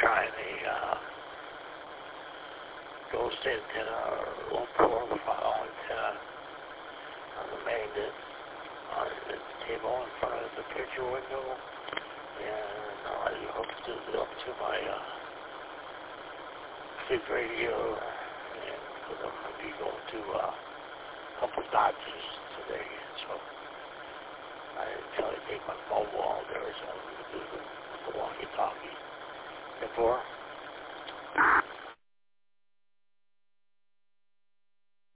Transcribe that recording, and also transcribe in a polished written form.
trying a ghost antenna or low profile antenna on the magnet on the table in front of the picture window, and I hooked it up to my big radio, and because I'm going to be going to a couple doctors today, so I didn't take my phone while there, so I'm going to do the walkie-talkie. Therefore,